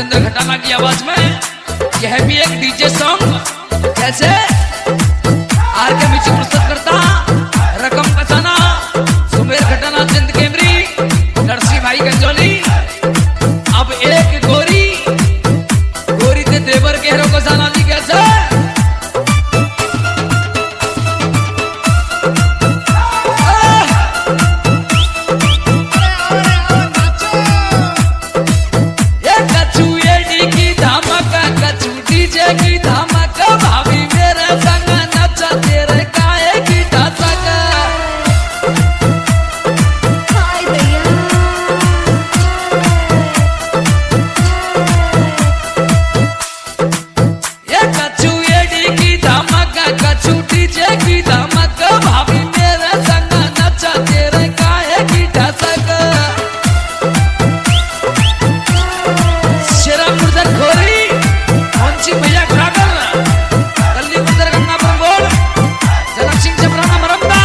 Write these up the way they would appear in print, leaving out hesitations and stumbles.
राजेंद्र खटाना की आवाज में यह भी एक डीजे सॉन्ग कैसे आर के म्यूजिक प्रस्तुत करता रकम कसाना सुमेर खटाना चंद केमरी नरसी भाई गंजोली। अब एक गोरी गोरी ते देवर के हेरो कसाना जी कैसे की धमक भाभी मेरे संग नच तेरे काहे की ढसक। हाय भैया ये कछु एडी की धमक कछु डीजे की धमक भाभी मेरे संग नच तेरे काहे की ढसक। शेरा मुर्दन खोरी भैया कल्ली मंदिर गंगापुर गोल जनक सिंह जबराना मरंदा।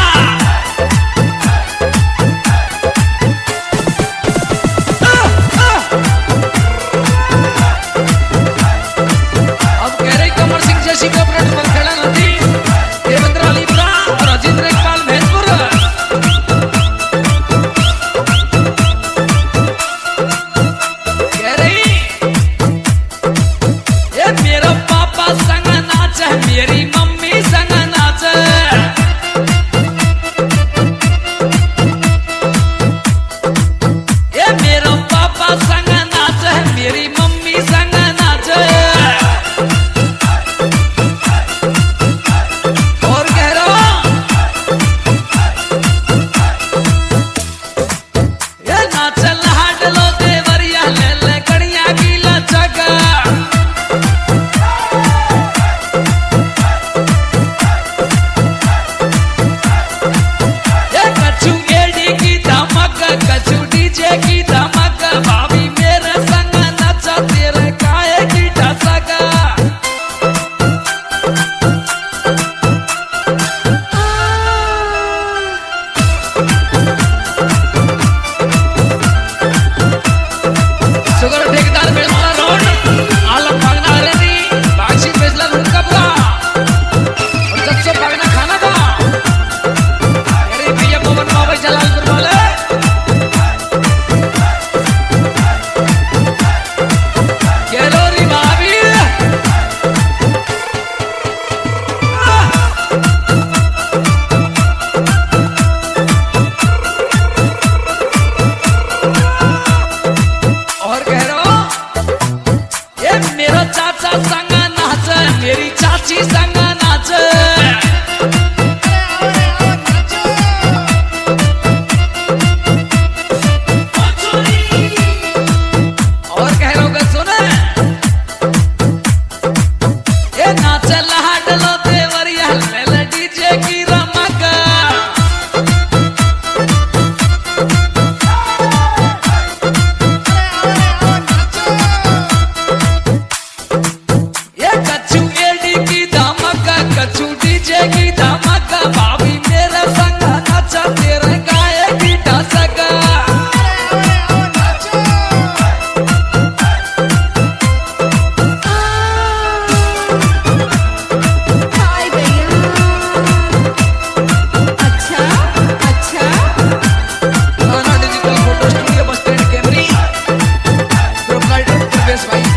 अब कह रही कमर सिंह जैसी के ऑपरेटर पर खेला नदी देवेंद्र अलीपुरा और अजिंद्र इकबाल भैंसपुर। कह रही ये मेरा पापा संग नाच मेरी मम्मी संग नाच। ये मेरा पापा संग नाच मेरी मम्मी संग नाच। और कह रहा ये नाच लाड लो देवरिया ले ले कड़िया की लचक। कछु डीजे की धमक भाभी मेरे संग नच तेरे काहे की ढसक। सुगर ठेकेदार बेसला रोड आलम भागना रेडी बाक्षी बेसला रोड का पूरा और सबसे भागना खाना था। अरे भैया पवन बाबा जलालपुर वाले चाचा संग नाच मेरी चाची संग नाच। और कह रहा हूँ सुने ये नाच लाड लो देवरिया ले ले डीजे की रमक। कछु डीजे की धमक भाभी मेरे संग नच तेरे काहे की ढसक। हाय भैया अच्छा अच्छा गाना digital photo studio bus stand कैमरी प्रोप्राइटर प्रवेश भाई।